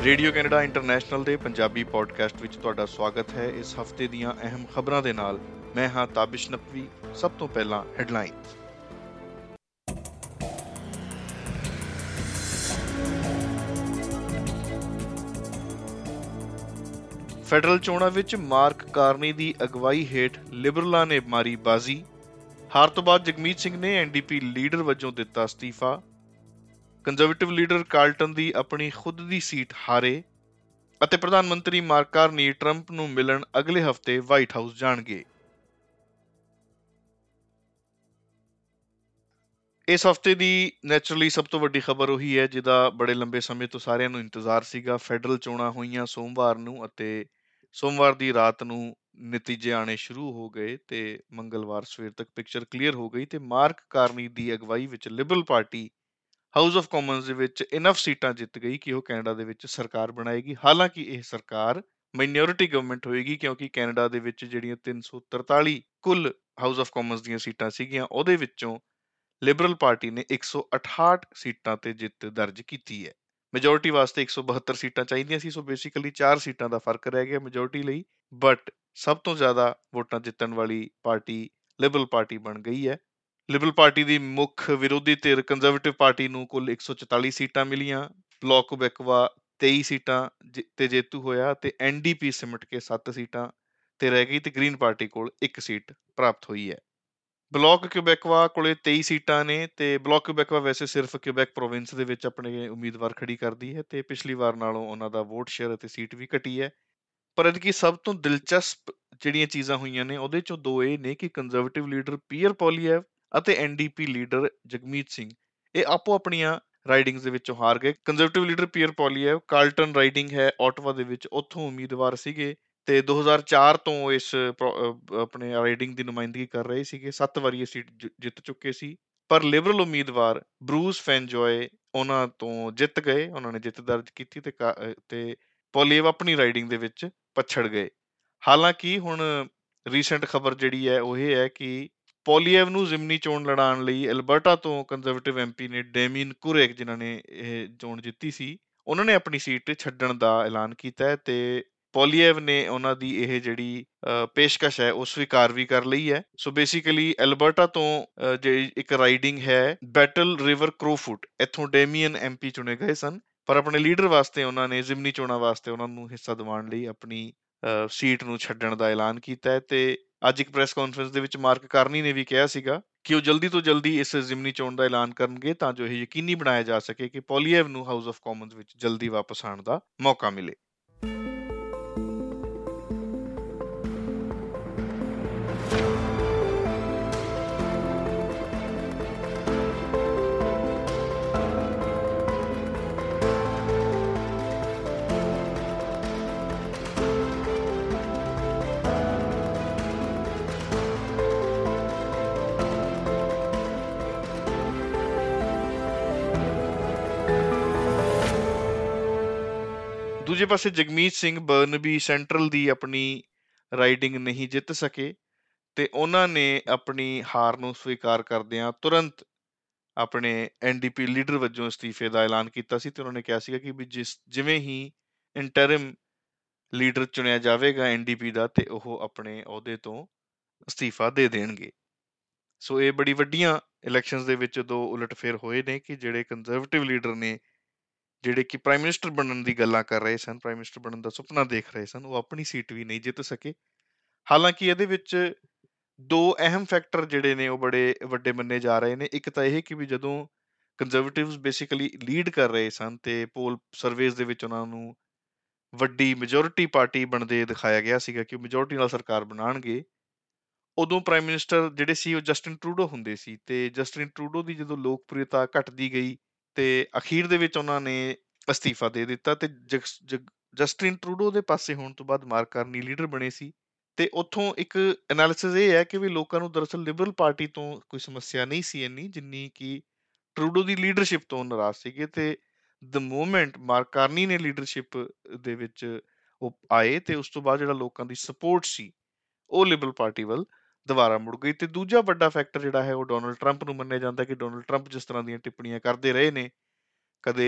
Radio Canada international ਦੇ Punjabi podcast ਵਿੱਚ ਤੁਹਾਡਾ ਸਵਾਗਤ ਹੈ। ਇਸ ਹਫਤੇ ਦੀਆਂ ਅਹਿਮ ਖਬਰਾਂ ਦੇ ਨਾਲ ਮੈਂ ਹਾਂ ਤਾਬਿਸ਼ ਨਕਵੀ। ਸਭ ਤੋਂ ਪਹਿਲਾਂ ਹੈਡਲਾਈਨਸ। ਫੈਡਰਲ ਚੋਣਾਂ ਵਿੱਚ ਮਾਰਕ ਕਾਰਨੀ ਦੀ ਅਗਵਾਈ ਹੇਠ ਲਿਬਰਲਾਂ ਨੇ ਮਾਰੀ ਬਾਜ਼ੀ। ਹਾਰ ਤੋਂ ਬਾਅਦ ਜਗਮੀਤ ਸਿੰਘ ਨੇ ਐਨਡੀਪੀ ਲੀਡਰ ਵਜੋਂ ਦਿੱਤਾ ਅਸਤੀਫਾ। ਕੰਜ਼ਰਵੇਟਿਵ ਲੀਡਰ ਕਾਰਲਟਨ ਦੀ ਆਪਣੀ ਖੁਦ ਦੀ ਸੀਟ ਹਾਰੇ ਅਤੇ ਪ੍ਰਧਾਨ ਮੰਤਰੀ ਮਾਰਕ ਕਾਰਨੀ ਟਰੰਪ ਨੂੰ ਮਿਲਣ ਅਗਲੇ ਹਫ਼ਤੇ ਵਾਈਟ ਹਾਊਸ ਜਾਣਗੇ। ਇਸ ਹਫ਼ਤੇ ਦੀ ਨੈਚੁਰਲੀ ਸਭ ਤੋਂ ਵੱਡੀ ਖਬਰ ਉਹੀ ਹੈ ਜਿਹਦਾ ਬੜੇ ਲੰਬੇ ਸਮੇਂ ਤੋਂ ਸਾਰਿਆਂ ਨੂੰ ਇੰਤਜ਼ਾਰ ਸੀਗਾ। ਫੈਡਰਲ ਚੋਣਾਂ ਹੋਈਆਂ ਸੋਮਵਾਰ ਨੂੰ ਅਤੇ ਸੋਮਵਾਰ ਦੀ ਰਾਤ ਨੂੰ ਨਤੀਜੇ ਆਣੇ ਸ਼ੁਰੂ ਹੋ ਗਏ ਤੇ ਮੰਗਲਵਾਰ ਸਵੇਰ ਤੱਕ ਪਿਕਚਰ ਕਲੀਅਰ ਹੋ ਗਈ ਤੇ ਮਾਰਕ ਕਾਰਨੀ ਦੀ ਅਗਵਾਈ ਵਿੱਚ Liberal Party House of Commons ਦੇ ਵਿੱਚ ਇਨਫ ਸੀਟਾਂ ਜਿੱਤ ਗਈ ਕਿ ਉਹ ਕੈਨੇਡਾ ਦੇ ਵਿੱਚ ਸਰਕਾਰ ਬਣਾਏਗੀ। ਹਾਲਾਂਕਿ ਇਹ ਸਰਕਾਰ ਮਾਈਨੋਰਿਟੀ ਗਵਰਨਮੈਂਟ ਹੋਏਗੀ ਕਿਉਂਕਿ ਕੈਨੇਡਾ ਦੇ ਵਿੱਚ ਜਿਹੜੀਆਂ 343 ਕੁੱਲ ਹਾਊਸ ਆਫ ਕਾਮਨਸ ਦੀਆਂ ਸੀਟਾਂ ਸੀਗੀਆਂ ਉਹਦੇ ਵਿੱਚੋਂ ਲਿਬਰਲ ਪਾਰਟੀ ਨੇ 168 ਸੀਟਾਂ ਤੇ ਜਿੱਤ ਦਰਜ ਕੀਤੀ ਹੈ। ਮੈਜੋਰਿਟੀ ਵਾਸਤੇ 172 ਸੀਟਾਂ ਚਾਹੀਦੀਆਂ ਸੀ, ਸੋ ਬੇਸਿਕਲੀ 4 ਸੀਟਾਂ ਦਾ ਫਰਕ ਰਹਿ ਗਿਆ ਮੈਜੋਰਿਟੀ ਲਈ। ਬਟ ਸਭ ਤੋਂ ਜ਼ਿਆਦਾ ਵੋਟਾਂ ਜਿੱਤਣ ਵਾਲੀ ਪਾਰਟੀ ਲਿਬਰਲ ਪਾਰਟੀ ਬਣ ਗਈ ਹੈ। ਲਿਬਰਲ ਪਾਰਟੀ ਦੀ ਮੁੱਖ ਵਿਰੋਧੀ ਧਿਰ ਕੰਜ਼ਰਵੇਟਿਵ ਪਾਰਟੀ ਨੂੰ ਕੁੱਲ 144 ਸੀਟਾਂ ਮਿਲੀਆਂ। ਬਲਾਕ ਕੁਬੈਕਵਾ 23 ਸੀਟਾਂ ਤੇ ਜੇਤੂ ਹੋਇਆ ਤੇ ਐਨਡੀਪੀ ਸਿਮਟ ਕੇ 7 ਸੀਟਾਂ ਤੇ ਰਹਿ ਗਈ ਤੇ ਗ੍ਰੀਨ ਪਾਰਟੀ ਕੋਲ 1 ਸੀਟ ਪ੍ਰਾਪਤ ਹੋਈ ਹੈ। ਬਲਾਕ ਕਿਊਬੈਕਵਾ ਕੋਲੇ 23 ਸੀਟਾਂ ਨੇ ਤੇ ਬਲਾਕ ਕਿਊਬੈਕਵਾ ਵੈਸੇ ਸਿਰਫ ਕਿਊਬੈਕ ਪ੍ਰੋਵਿੰਸ ਦੇ ਵਿੱਚ ਆਪਣੇ ਉਮੀਦਵਾਰ ਖੜੀ ਕਰਦੀ ਹੈ ਤੇ ਪਿਛਲੀ ਵਾਰ ਨਾਲੋਂ ਉਹਨਾਂ ਦਾ ਵੋਟ ਸ਼ੇਅਰ ਅਤੇ ਸੀਟ ਵੀ ਘਟੀ ਹੈ। ਪਰ ਇਹਦੀ ਸਭ ਤੋਂ ਦਿਲਚਸਪ ਜਿਹੜੀਆਂ ਚੀਜ਼ਾਂ ਹੋਈਆਂ ਨੇ ਉਹਦੇ ਚੋਂ ਦੋ ਇਹ ਨੇ ਕਿ ਕੰਜ਼ਰਵੇਟਿਵ ਲੀਡਰ ਪੀਅਰ ਪੋਲੀਐਵ ਅਤੇ ਐਨਡੀਪੀ ਲੀਡਰ ਜਗਮੀਤ ਸਿੰਘ ਇਹ ਆਪੋ ਆਪਣੀਆਂ ਰਾਈਡਿੰਗਸ ਦੇ ਵਿੱਚੋਂ ਹਾਰ ਗਏ। Conservative leader Pierre Poilievre Carleton riding ਹੈ ਓਟਵਾ ਦੇ ਵਿੱਚ, ਉੱਥੋਂ ਉਮੀਦਵਾਰ ਸੀਗੇ ਤੇ 2004 ਤੋਂ ਇਸ ਆਪਣੇ ਰਾਈਡਿੰਗ ਦੀ ਨੁਮਾਇੰਦਗੀ ਕਰ ਰਹੇ ਸੀਗੇ। 7 ਵਾਰੀ ਇਹ ਸੀਟ ਜਿੱਤ ਚੁੱਕੇ ਸੀ। ਪਰ ਲਿਬਰਲ ਉਮੀਦਵਾਰ ਬਰੂਸ ਫੈਨਜੋਏ ਉਹਨਾਂ ਤੋਂ ਜਿੱਤ ਗਏ, ਉਹਨਾਂ ਨੇ ਜਿੱਤ ਦਰਜ ਕੀਤੀ ਤੇ ਪੋਲੀਐਵ ਆਪਣੀ ਰਾਈਡਿੰਗ ਦੇ ਵਿੱਚ ਪਛੜ ਗਏ। ਹਾਲਾਂਕਿ ਹੁਣ ਰੀਸੈਂਟ ਖਬਰ ਜਿਹੜੀ ਹੈ ਉਹ ਇਹ ਹੈ ਕਿ ਪੋਲੀਐਵ ਨੂੰ ਜ਼ਿਮਨੀ ਚੋਣ ਲੜਾਉਣ ਲਈ ਐਲਬਰਟਾ ਤੋਂ ਕੰਜ਼ਰਵੇਟਿਵ ਐਮਪੀ ਨੇ ਡੇਮੀਨ ਕੁਰੇਕ, ਜਿਨ੍ਹਾਂ ਨੇ ਇਹ ਚੋਣ ਜਿੱਤੀ ਸੀ, ਉਹਨਾਂ ਨੇ ਆਪਣੀ ਸੀਟ ਛੱਡਣ ਦਾ ਐਲਾਨ ਕੀਤਾ ਹੈ ਤੇ ਪੋਲੀਐਵ ਨੇ ਉਹਨਾਂ ਦੀ ਇਹ ਜਿਹੜੀ ਪੇਸ਼ਕਸ਼ ਹੈ ਉਹ ਸਵੀਕਾਰ ਵੀ ਕਰ ਲਈ ਹੈ। ਸੋ ਬੇਸਿਕਲੀ ਐਲਬਰਟਾ ਤੋਂ ਜਿਹੜੀ ਇੱਕ ਰਾਈਡਿੰਗ ਹੈ ਬੈਟਲ ਰਿਵਰ ਕਰੋਫੁਟ, ਇੱਥੋਂ ਡੇਮੀਅਨ ਐਮਪੀ ਚੁਣੇ ਗਏ ਸਨ ਪਰ ਆਪਣੇ ਲੀਡਰ ਵਾਸਤੇ ਉਹਨਾਂ ਨੇ ਜ਼ਿਮਨੀ ਚੋਣਾਂ ਵਾਸਤੇ ਉਹਨਾਂ ਨੂੰ ਹਿੱਸਾ ਦਿਵਾਉਣ ਲਈ ਆਪਣੀ ਸੀਟ ਨੂੰ ਛੱਡਣ ਦਾ ਐਲਾਨ ਕੀਤਾ ਹੈ। ਤੇ ਅੱਜ ਇੱਕ ਪ੍ਰੈਸ ਕਾਨਫਰੰਸ ਦੇ ਵਿੱਚ ਮਾਰਕ ਕਾਰਨੀ ਨੇ ਵੀ ਕਿਹਾ ਸੀਗਾ ਕਿ ਉਹ ਜਲਦੀ ਤੋਂ ਜਲਦੀ ਇਸ ਜ਼ਿਮਨੀ ਚੋਣ ਦਾ ਐਲਾਨ ਕਰਨਗੇ ਤਾਂ ਜੋ ਇਹ ਯਕੀਨੀ ਬਣਾਇਆ ਜਾ ਸਕੇ ਕਿ ਪੋਲੀਐਵ ਨੂੰ ਹਾਊਸ ਆਫ ਕਾਮਨਸ ਵਿੱਚ ਜਲਦੀ ਵਾਪਸ ਆਉਣ ਦਾ ਮੌਕਾ ਮਿਲੇ। ਦੂਜੇ ਪਾਸੇ ਜਗਮੀਤ ਸਿੰਘ ਬਰਨਬੀ ਸੈਂਟਰਲ ਦੀ ਆਪਣੀ ਰਾਈਡਿੰਗ ਨਹੀਂ ਜਿੱਤ ਸਕੇ ਤੇ ਉਹਨਾਂ ਨੇ ਆਪਣੀ ਹਾਰ ਨੂੰ ਸਵੀਕਾਰ ਕਰਦਿਆਂ ਤੁਰੰਤ ਆਪਣੇ ਐਨਡੀਪੀ ਲੀਡਰ ਵਜੋਂ ਅਸਤੀਫੇ ਦਾ ਐਲਾਨ ਕੀਤਾ ਸੀ ਤੇ ਉਹਨਾਂ ਨੇ ਕਿਹਾ ਸੀਗਾ ਕਿ ਵੀ ਜਿਵੇਂ ਹੀ ਇੰਟਰਿਮ ਲੀਡਰ ਚੁਣਿਆ ਜਾਵੇਗਾ ਐਨਡੀਪੀ ਦਾ ਤੇ ਉਹ ਆਪਣੇ ਅਹੁਦੇ ਤੋਂ ਅਸਤੀਫਾ ਦੇ ਦੇਣਗੇ। ਸੋ ਇਹ ਬੜੀ ਵੱਡੀਆਂ ਇਲੈਕਸ਼ਨਸ ਦੇ ਵਿੱਚ ਦੋ ਉਲਟਫੇਰ ਹੋਏ ਨੇ ਕਿ ਜਿਹੜੇ ਕੰਜ਼ਰਵੇਟਿਵ ਲੀਡਰ ਨੇ, ਜਿਹੜੇ ਕਿ ਪ੍ਰਾਈਮ ਮਿਨਿਸਟਰ ਬਣਨ ਦੀ ਗੱਲਾਂ ਕਰ ਰਹੇ ਸਨ, ਪ੍ਰਾਈਮ ਮਿਨਿਸਟਰ ਬਣਨ ਦਾ ਸੁਪਨਾ ਦੇਖ ਰਹੇ ਸਨ, ਉਹ ਆਪਣੀ ਸੀਟ ਵੀ ਨਹੀਂ ਜਿੱਤ ਸਕੇ। ਹਾਲਾਂਕਿ ਇਹਦੇ ਵਿੱਚ ਦੋ ਅਹਿਮ ਫੈਕਟਰ ਜਿਹੜੇ ਨੇ ਉਹ ਬੜੇ ਵੱਡੇ ਮੰਨੇ ਜਾ ਰਹੇ ਨੇ। ਇੱਕ ਤਾਂ ਇਹ ਕਿ ਵੀ ਜਦੋਂ ਕੰਜ਼ਰਵੇਟਿਵਸ ਬੇਸਿਕਲੀ ਲੀਡ ਕਰ ਰਹੇ ਸਨ ਤੇ ਪੋਲ ਸਰਵੇਜ਼ ਦੇ ਵਿੱਚ ਉਹਨਾਂ ਨੂੰ ਵੱਡੀ ਮੈਜੋਰਿਟੀ ਪਾਰਟੀ ਬਣਦੇ ਦਿਖਾਇਆ ਗਿਆ ਸੀਗਾ ਕਿ ਮੈਜੋਰਿਟੀ ਨਾਲ ਸਰਕਾਰ ਬਣਾਉਣਗੇ, ਉਦੋਂ ਪ੍ਰਾਈਮ ਮਿਨਿਸਟਰ ਜਿਹੜੇ ਸੀ ਉਹ ਜਸਟਿਨ ਟਰੂਡੋ ਹੁੰਦੇ ਸੀ ਤੇ ਜਸਟਿਨ ਟਰੂਡੋ ਦੀ ਜਦੋਂ ਲੋਕਪ੍ਰਿਯਤਾ ਘਟਦੀ ਗਈ ਤੇ ਅਖੀਰ ਦੇ ਵਿੱਚ ਉਹਨਾਂ ਨੇ ਅਸਤੀਫਾ ਦੇ ਦਿੱਤਾ ਤੇ ਜਸਟਿਨ ਟਰੂਡੋ ਦੇ ਪਾਸੇ ਹੋਣ ਤੋਂ ਬਾਅਦ ਮਾਰਕ ਕਾਰਨੀ ਲੀਡਰ ਬਣੇ ਸੀ। ਤੇ ਉੱਥੋਂ ਇੱਕ ਐਨਾਲਿਸਿਸ ਇਹ ਹੈ ਕਿ ਵੀ ਲੋਕਾਂ ਨੂੰ ਦਰਅਸਲ ਲਿਬਰਲ ਪਾਰਟੀ ਤੋਂ ਕੋਈ ਸਮੱਸਿਆ ਨਹੀਂ ਸੀ ਇੰਨੀ ਜਿੰਨੀ ਕਿ ਟਰੂਡੋ ਦੀ ਲੀਡਰਸ਼ਿਪ ਤੋਂ ਨਾਰਾਜ਼ ਸੀਗੇ। ਤੇ ਦ ਮੂਵਮੈਂਟ ਮਾਰਕ ਕਾਰਨੀ ਨੇ ਲੀਡਰਸ਼ਿਪ ਦੇ ਵਿੱਚ ਉਹ ਆਏ ਤੇ ਉਸ ਤੋਂ ਬਾਅਦ ਜਿਹੜਾ ਲੋਕਾਂ ਦੀ ਸਪੋਰਟ ਸੀ ਉਹ ਲਿਬਰਲ ਪਾਰਟੀ ਵੱਲ ਦੁਬਾਰਾ ਮੁੜ ਗਈ। ਤੇ ਦੂਜਾ ਵੱਡਾ ਫੈਕਟਰ ਜਿਹੜਾ ਹੈ ਉਹ ਡੋਨਲਡ ਟਰੰਪ ਨੂੰ ਮੰਨਿਆ ਜਾਂਦਾ ਕਿ ਡੋਨਲਡ ਟਰੰਪ ਜਿਸ ਤਰ੍ਹਾਂ ਦੀਆਂ ਟਿੱਪਣੀਆਂ ਕਰਦੇ ਰਹੇ ਨੇ, ਕਦੇ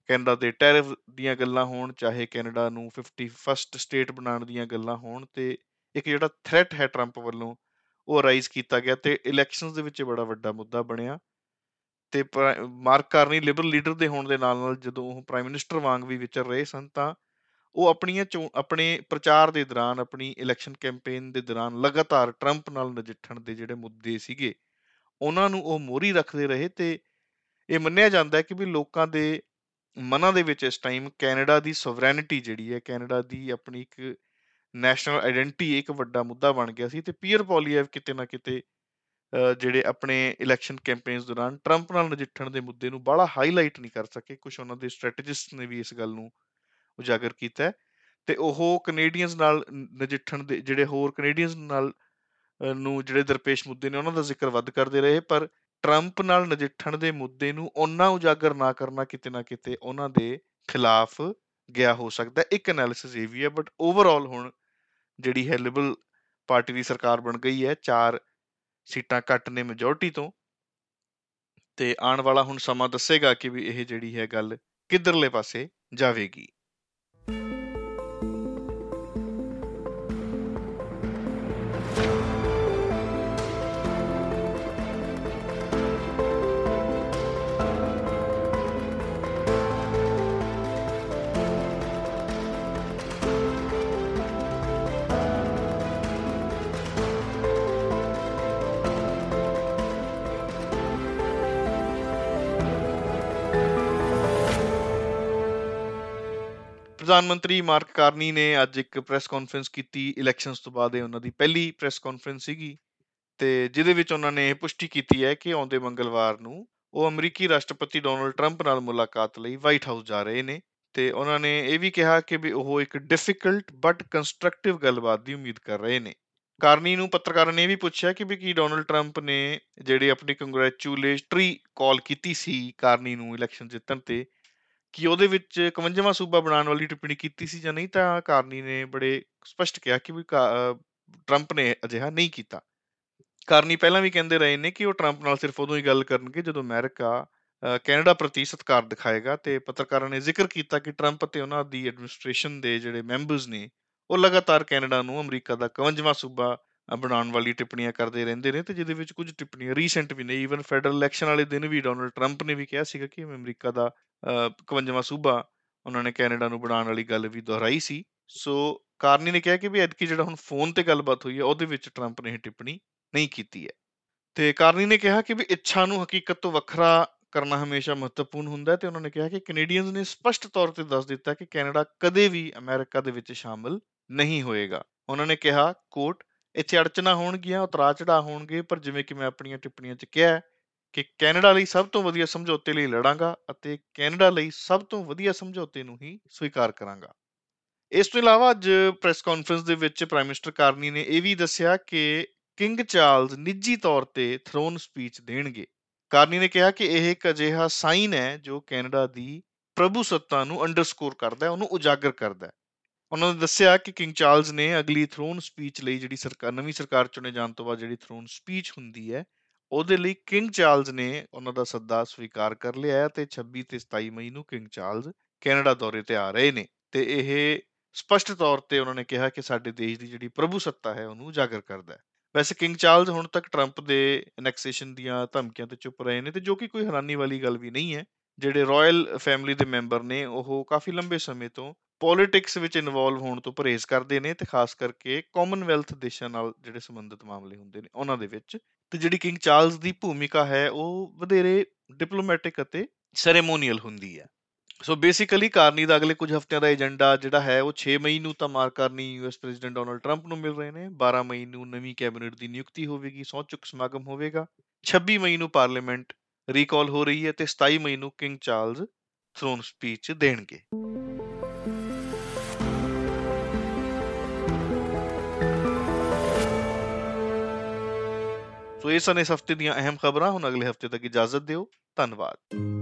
ਕੈਨੇਡਾ ਦੇ ਟੈਰਿਫ ਦੀਆਂ ਗੱਲਾਂ ਹੋਣ, ਚਾਹੇ ਕੈਨੇਡਾ ਨੂੰ 51st ਸਟੇਟ ਬਣਾਉਣ ਦੀਆਂ ਗੱਲਾਂ ਹੋਣ, ਤੇ ਇੱਕ ਜਿਹੜਾ ਥ੍ਰੈਟ ਹੈ ਟਰੰਪ ਵੱਲੋਂ ਉਹ ਰਾਈਜ਼ ਕੀਤਾ ਗਿਆ ਤੇ ਇਲੈਕਸ਼ਨਸ ਦੇ ਵਿੱਚ ਇਹ ਬੜਾ ਵੱਡਾ ਮੁੱਦਾ ਬਣਿਆ। ਤੇ ਮਾਰਕ ਕਾਰਨੀ ਲਿਬਰਲ ਲੀਡਰ ਦੇ ਹੋਣ ਦੇ ਨਾਲ ਜਦੋਂ ਉਹ ਪ੍ਰਾਈਮ ਮਿਨਿਸਟਰ ਵਾਂਗ ਵੀ ਵਿਚਰ ਰਹੇ ਸਨ, ਤਾਂ ਉਹ ਆਪਣੇ ਪ੍ਰਚਾਰ ਦੇ ਦੌਰਾਨ, ਆਪਣੀ ਇਲੈਕਸ਼ਨ ਕੈਂਪੇਨ ਦੇ ਦੌਰਾਨ ਲਗਾਤਾਰ ਟਰੰਪ ਨਾਲ ਨਜਿੱਠਣ ਦੇ ਜਿਹੜੇ ਮੁੱਦੇ ਸੀਗੇ ਉਹਨਾਂ ਨੂੰ ਉਹ ਮੋਹਰੀ ਰੱਖਦੇ ਰਹੇ। ਤੇ ਇਹ ਮੰਨਿਆ ਜਾਂਦਾ ਹੈ ਕਿ ਵੀ ਲੋਕਾਂ ਦੇ ਮਨਾਂ ਦੇ ਵਿੱਚ ਇਸ ਟਾਈਮ ਕੈਨੇਡਾ ਦੀ ਸੋਵਰੈਨਿਟੀ ਜਿਹੜੀ ਹੈ, ਕੈਨੇਡਾ ਦੀ ਆਪਣੀ ਇੱਕ ਨੈਸ਼ਨਲ ਆਇਡੈਂਟੀ ਇੱਕ ਵੱਡਾ ਮੁੱਦਾ ਬਣ ਗਿਆ ਸੀ। ਤੇ ਪੀਅਰ ਪੋਲੀਐਵ ਕਿਤੇ ਨਾ ਕਿਤੇ ਜਿਹੜੇ ਆਪਣੇ ਇਲੈਕਸ਼ਨ ਕੈਂਪੇਨਸ ਦੌਰਾਨ ਟਰੰਪ ਨਾਲ ਨਜਿੱਠਣ ਦੇ ਮੁੱਦੇ ਨੂੰ ਬਾਹਲਾ ਹਾਈਲਾਈਟ ਨਹੀਂ ਕਰ ਸਕੇ। ਕੁਝ ਉਹਨਾਂ ਦੇ ਸਟ੍ਰੈਟਜਿਸਟ ਨੇ ਵੀ ਇਸ ਗੱਲ ਨੂੰ ਉਜਾਗਰ ਕੀਤਾ ਹੈ। ਤੇ ਉਹ ਕੈਨੇਡੀਅਨਸ ਨਾਲ ਨਜਿੱਠਣ ਦੇ ਜਿਹੜੇ ਹੋਰ ਕੈਨੇਡੀਅਨਸ ਨਾਲ ਨੂੰ ਜਿਹੜੇ ਦਰਪੇਸ਼ ਮੁੱਦੇ ਨੇ ਉਹਨਾਂ ਦਾ ਜ਼ਿਕਰ ਵੱਧ ਕਰਦੇ ਰਹੇ, ਪਰ ਟਰੰਪ ਨਾਲ ਨਜਿੱਠਣ ਦੇ ਮੁੱਦੇ ਨੂੰ ਓਨਾ ਉਜਾਗਰ ਨਾ ਕਰਨਾ ਕਿਤੇ ਨਾ ਕਿਤੇ ਉਹਨਾਂ ਦੇ ਖਿਲਾਫ ਗਿਆ ਹੋ ਸਕਦਾ। ਇੱਕ ਐਨਾਲਿਸਿਸ ਇਹ ਵੀ ਹੈ, ਬਟ ਓਵਰਆਲ ਹੁਣ ਜਿਹੜੀ ਹੈ ਲਿਬਰਲ ਪਾਰਟੀ ਦੀ ਸਰਕਾਰ ਬਣ ਗਈ ਹੈ, 4 ਸੀਟਾਂ ਘੱਟ ਨੇ ਮੈਜੋਰਟੀ ਤੋਂ, ਤੇ ਆਉਣ ਵਾਲਾ ਹੁਣ ਸਮਾਂ ਦੱਸੇਗਾ ਕਿ ਵੀ ਇਹ ਜਿਹੜੀ ਹੈ ਗੱਲ ਕਿੱਧਰਲੇ ਪਾਸੇ ਜਾਵੇਗੀ। ਪ੍ਰਧਾਨ ਮੰਤਰੀ ਮਾਰਕ ਕਾਰਨੀ ਨੇ ਅੱਜ ਇੱਕ ਪ੍ਰੈਸ ਕਾਨਫਰੰਸ ਕੀਤੀ। ਇਲੈਕਸ਼ਨਸ ਤੋਂ ਬਾਅਦ ਇਹ ਉਹਨਾਂ ਦੀ ਪਹਿਲੀ ਪ੍ਰੈਸ ਕਾਨਫਰੰਸ ਸੀਗੀ, ਤੇ ਜਿਹਦੇ ਵਿੱਚ ਉਹਨਾਂ ਨੇ ਪੁਸ਼ਟੀ ਕੀਤੀ ਹੈ ਕਿ ਆਉਂਦੇ ਮੰਗਲਵਾਰ ਨੂੰ ਉਹ ਅਮਰੀਕੀ ਰਾਸ਼ਟਰਪਤੀ ਡੋਨਲਡ ਟਰੰਪ ਨਾਲ ਮੁਲਾਕਾਤ ਲਈ ਵਾਈਟ ਹਾਊਸ ਜਾ ਰਹੇ ਨੇ। ਤੇ ਉਹਨਾਂ ਨੇ ਇਹ ਵੀ ਕਿਹਾ ਕਿ ਵੀ ਉਹ ਇੱਕ ਡਿਫਿਕਲਟ ਬਟ ਕੰਸਟਰਕਟਿਵ ਗੱਲਬਾਤ ਦੀ ਉਮੀਦ ਕਰ ਰਹੇ ਨੇ। ਕਾਰਨੀ ਨੂੰ ਪੱਤਰਕਾਰਾਂ ਨੇ ਇਹ ਵੀ ਪੁੱਛਿਆ ਕਿ ਵੀ ਕੀ ਡੋਨਲਡ ਟਰੰਪ ਨੇ ਜਿਹੜੀ ਆਪਣੀ ਕੰਗ੍ਰੈਚੁਲੇਟਰੀ ਕਾਲ ਕੀਤੀ ਸੀ ਕਾਰਨੀ ਨੂੰ ਇਲੈਕਸ਼ਨ ਜਿੱਤਣ ਤੇ, ਕਿ ਉਹਦੇ ਵਿੱਚ 51ਵਾਂ ਸੂਬਾ ਬਣਾਉਣ ਵਾਲੀ ਟਿੱਪਣੀ ਕੀਤੀ ਸੀ ਜਾਂ ਨਹੀਂ। ਤਾਂ ਕਾਰਨੀ ਨੇ ਬੜੇ ਸਪਸ਼ਟ ਕਿਹਾ ਕਿ ਵੀ ਟਰੰਪ ਨੇ ਅਜਿਹਾ ਨਹੀਂ ਕੀਤਾ। ਕਾਰਨੀ ਪਹਿਲਾਂ ਵੀ ਕਹਿੰਦੇ ਰਹੇ ਨੇ ਕਿ ਉਹ ਟਰੰਪ ਨਾਲ ਸਿਰਫ ਉਦੋਂ ਹੀ ਗੱਲ ਕਰਨਗੇ ਜਦੋਂ ਅਮਰੀਕਾ ਕੈਨੇਡਾ ਪ੍ਰਤੀ ਸਤਿਕਾਰ ਦਿਖਾਏਗਾ। ਤੇ ਪੱਤਰਕਾਰਾਂ ਨੇ ਜ਼ਿਕਰ ਕੀਤਾ ਕਿ ਟਰੰਪ ਅਤੇ ਉਹਨਾਂ ਦੀ ਐਡਮਿਨਿਸਟ੍ਰੇਸ਼ਨ ਦੇ ਜਿਹੜੇ ਮੈਂਬਰਸ ਨੇ ਉਹ ਲਗਾਤਾਰ ਕੈਨੇਡਾ ਨੂੰ ਅਮਰੀਕਾ ਦਾ 51ਵਾਂ ਸੂਬਾ ਬਣਾਉਣ ਵਾਲੀ ਟਿੱਪਣੀਆਂ ਕਰਦੇ ਰਹਿੰਦੇ ਨੇ, ਤੇ ਜਿਹਦੇ ਵਿੱਚ ਕੁਝ ਟਿੱਪਣੀਆਂ ਰੀਸੈਂਟ ਵੀ ਨੇ। ਈਵਨ ਫੈਡਰਲ ਇਲੈਕਸ਼ਨ ਵਾਲੇ ਦਿਨ ਵੀ ਡੋਨਲਡ ਟਰੰਪ ਨੇ ਵੀ ਕਿਹਾ ਸੀਗਾ ਕਿ ਅਮਰੀਕਾ ਦਾ 51ਵਾਂ ਸੂਬਾ ਉਹਨਾਂ ਨੇ ਕੈਨੇਡਾ ਨੂੰ ਬਣਾਉਣ ਵਾਲੀ ਗੱਲ ਵੀ ਦੁਹਰਾਈ ਸੀ। ਸੋ ਕਾਰਨੀ ਨੇ ਕਿਹਾ ਕਿ ਵੀ ਐਤਕੀ ਜਿਹੜਾ ਹੁਣ ਫੋਨ ਤੇ ਗੱਲਬਾਤ ਹੋਈ ਹੈ ਉਹਦੇ ਵਿੱਚ ਟਰੰਪ ਨੇ ਇਹ ਟਿੱਪਣੀ ਨਹੀਂ ਕੀਤੀ ਹੈ। ਤੇ ਕਾਰਨੀ ਨੇ ਕਿਹਾ ਕਿ ਵੀ ਇੱਛਾ ਨੂੰ ਹਕੀਕਤ ਤੋਂ ਵੱਖਰਾ ਕਰਨਾ ਹਮੇਸ਼ਾ ਮਹੱਤਵਪੂਰਨ ਹੁੰਦਾ ਹੈ। ਤੇ ਉਹਨਾਂ ਨੇ ਕਿਹਾ ਕਿ ਕੈਨੇਡੀਅਨਸ ਨੇ ਸਪਸ਼ਟ ਤੌਰ ਤੇ ਦੱਸ ਦਿੱਤਾ ਕਿ ਕੈਨੇਡਾ ਕਦੇ ਵੀ ਅਮਰੀਕਾ ਦੇ ਵਿੱਚ ਸ਼ਾਮਲ ਨਹੀਂ ਹੋਏਗਾ। ਉਹਨਾਂ ਨੇ ਕਿਹਾ, ਕੋਟ, ਇੱਥੇ ਅੜਚਨਾ ਹੋਣਗੀਆਂ, ਉਤਰਾਅ ਚੜਾਅ ਹੋਣਗੇ, ਪਰ ਜਿਵੇਂ ਕਿ ਮੈਂ ਆਪਣੀਆਂ ਟਿੱਪਣੀਆਂ 'ਚ ਕਿਹਾ ਕਿ ਕੈਨੇਡਾ ਲਈ ਸਭ ਤੋਂ ਵਧੀਆ ਸਮਝੌਤੇ ਲਈ ਲੜਾਂਗਾ ਅਤੇ ਕੈਨੇਡਾ ਲਈ ਸਭ ਤੋਂ ਵਧੀਆ ਸਮਝੌਤੇ ਨੂੰ ਹੀ ਸਵੀਕਾਰ ਕਰਾਂਗਾ। ਇਸ ਤੋਂ ਇਲਾਵਾ ਅੱਜ ਪ੍ਰੈਸ ਕਾਨਫਰੰਸ ਦੇ ਵਿੱਚ ਪ੍ਰਾਈਮ ਮਿਨਿਸਟਰ ਕਾਰਨੀ ਨੇ ਇਹ ਵੀ ਦੱਸਿਆ ਕਿ ਕਿੰਗ ਚਾਰਲਸ ਨਿੱਜੀ ਤੌਰ ਤੇ ਥਰੋਨ ਸਪੀਚ ਦੇਣਗੇ। ਕਾਰਨੀ ਨੇ ਕਿਹਾ ਕਿ ਇਹ ਇੱਕ ਅਜਿਹਾ ਸਾਈਨ ਹੈ ਜੋ ਕੈਨੇਡਾ ਦੀ ਪ੍ਰਭੂਸੱਤਾ ਨੂੰ ਅੰਡਰਸਕੋਰ ਕਰਦਾ ਹੈ, ਉਹਨੂੰ ਉਜਾਗਰ ਕਰਦਾ ਹੈ। ਉਹਨਾਂ ਨੇ ਦੱਸਿਆ ਕਿ ਕਿੰਗ ਚਾਰਲਸ ਨੇ ਅਗਲੀ ਥਰੋਨ ਸਪੀਚ ਲਈ ਜਿਹੜੀ ਨਵੀਂ ਸਰਕਾਰ ਚੁਣੇ ਜਾਣ ਤੋਂ ਬਾਅਦ ਜਿਹੜੀ ਥਰੋਨ ਸਪੀਚ ਹੁੰਦੀ ਹੈ ਉਹਦੇ ਲਈ ਕਿੰਗ ਚਾਰਲਸ ਨੇ ਉਹਨਾਂ ਦਾ ਸੱਦਾ ਸਵੀਕਾਰ ਕਰ ਲਿਆ ਹੈ। ਤੇ 26 ਤੇ 27 ਮਈ ਨੂੰ ਕਿੰਗ ਚਾਰਲਸ ਕੈਨੇਡਾ ਦੌਰੇ ਤੇ ਆ ਰਹੇ ਨੇ। ਤੇ ਇਹ ਸਪਸ਼ਟ ਤੌਰ ਤੇ ਉਹਨਾਂ ਨੇ ਕਿਹਾ ਕਿ ਸਾਡੇ ਦੇਸ਼ ਦੀ ਜਿਹੜੀ ਪ੍ਰਭੂਸੱਤਾ ਹੈ ਉਹਨੂੰ ਉਜਾਗਰ ਕਰਦਾ ਹੈ। ਵੈਸੇ ਕਿੰਗ ਚਾਰਲਸ ਹੁਣ ਤੱਕ ਟਰੰਪ ਦੇ ਐਨੈਕਸੇਸ਼ਨ ਦੀਆਂ ਧਮਕੀਆਂ ਤੇ ਚੁੱਪ ਰਹੇ ਨੇ, ਤੇ ਜੋ ਕਿ ਕੋਈ ਹੈਰਾਨੀ ਵਾਲੀ ਗੱਲ ਵੀ ਨਹੀਂ ਹੈ। ਜਿਹੜੇ ਰਾਇਲ ਫੈਮਿਲੀ ਦੇ ਮੈਂਬਰ ਨੇ ਉਹ ਕਾਫੀ ਲੰਬੇ ਸਮੇਂ ਤੋਂ ਪੋਲਿਟਿਕਸ ਵਿੱਚ ਇਨਵੋਲਵ ਹੋਣ ਤੋਂ ਪਰਹੇਜ਼ ਕਰਦੇ ਨੇ, ਤੇ ਖਾਸ ਕਰਕੇ ਕਾਮਨਵੈਲਥ ਦੇਸ਼ਾਂ ਨਾਲ ਜਿਹੜੇ ਸੰਬੰਧਿਤ ਮਾਮਲੇ ਹੁੰਦੇ ਨੇ ਉਹਨਾਂ ਦੇ ਵਿੱਚ। ਤੇ ਜਿਹੜੀ ਕਿੰਗ ਚਾਰਲਸ ਦੀ ਭੂਮਿਕਾ ਹੈ ਉਹ ਵਧੇਰੇ ਡਿਪਲੋਮੈਟਿਕ ਅਤੇ ਸੈਰੇਮੋਨੀਅਲ ਹੁੰਦੀ ਹੈ। ਸੋ ਬੇਸਿਕਲੀ ਕਾਰਨੀ ਦਾ ਅਗਲੇ ਕੁਝ ਹਫ਼ਤਿਆਂ ਦਾ ਏਜੰਡਾ ਜਿਹੜਾ ਹੈ ਉਹ 6 ਮਈ ਨੂੰ ਤਾਂ Mark Carney US President Donald Trump ਨੂੰ ਮਿਲ ਰਹੇ ਨੇ। 12 ਮਈ ਨੂੰ ਨਵੀਂ ਕੈਬਨਿਟ ਦੀ ਨਿਯੁਕਤੀ ਹੋਵੇਗੀ, ਸਹੁੰ ਚੁੱਕ ਸਮਾਗਮ ਹੋਵੇਗਾ। 26 ਮਈ ਨੂੰ ਪਾਰਲੀਮੈਂਟ ਰੀਕਾਲ ਹੋ ਰਹੀ ਹੈ ਤੇ 27 ਮਈ ਨੂੰ ਕਿੰਗ ਚਾਰਲਸ ਥਰੋਨ ਸਪੀਚ ਦੇਣਗੇ। ਸੋ ਇਹ ਸਨ ਇਸ ਹਫ਼ਤੇ ਦੀਆਂ ਅਹਿਮ ਖਬਰਾਂ। ਹੁਣ ਅਗਲੇ ਹਫ਼ਤੇ ਤੱਕ ਇਜਾਜ਼ਤ ਦਿਓ। ਧੰਨਵਾਦ।